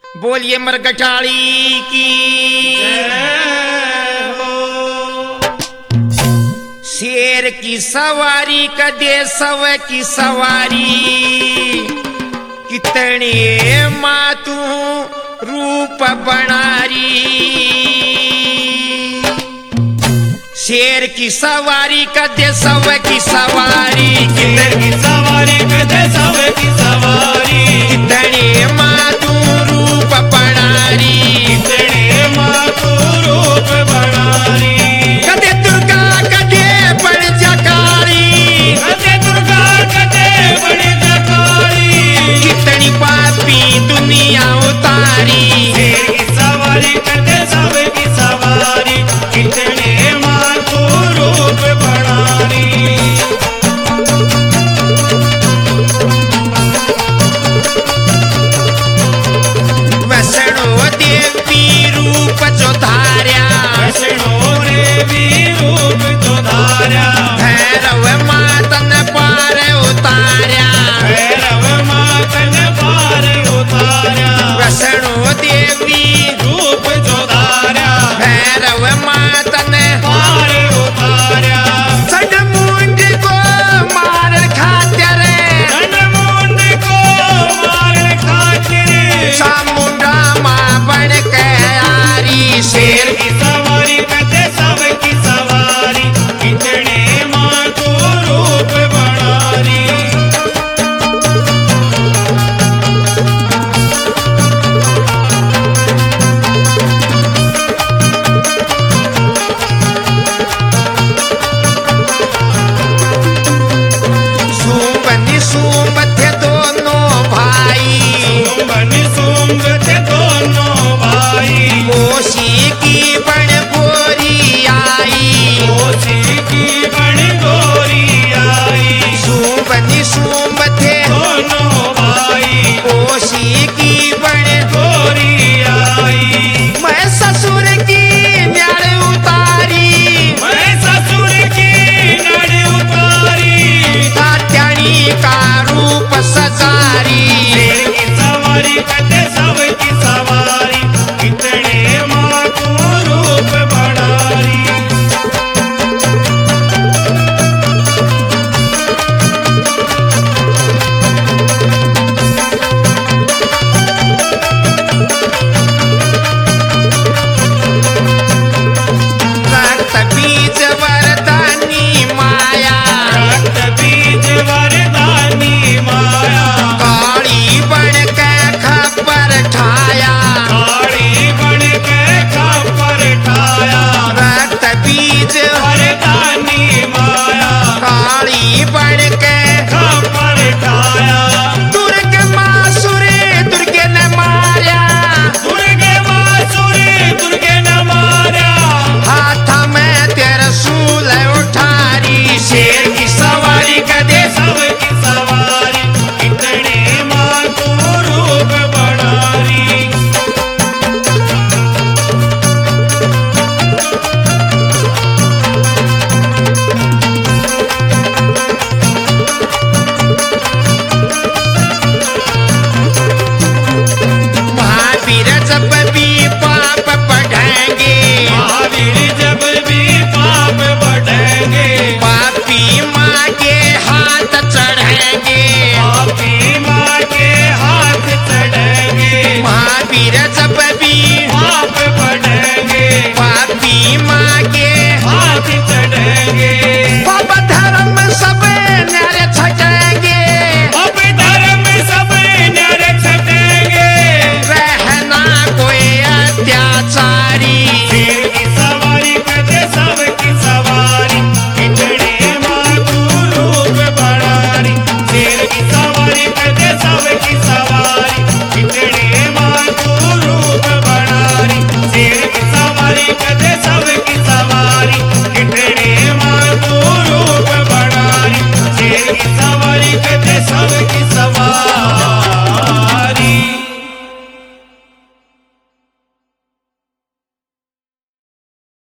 बोलिए मरकटाली की शेर की सवारी कदे सव की सवारी कितने मातू रूप बनारी। शेर की सवारी कदे सव की सवारी शेर की सवारी कदे सव की सवारी कितने मातू रूप बनारी कितने मातू रूप बनारी। कदे दुर्गा कदे बड़ जकाली कदे दुर्गा कदे बड़ी जकाली कितनी पापी दुनिया उतारी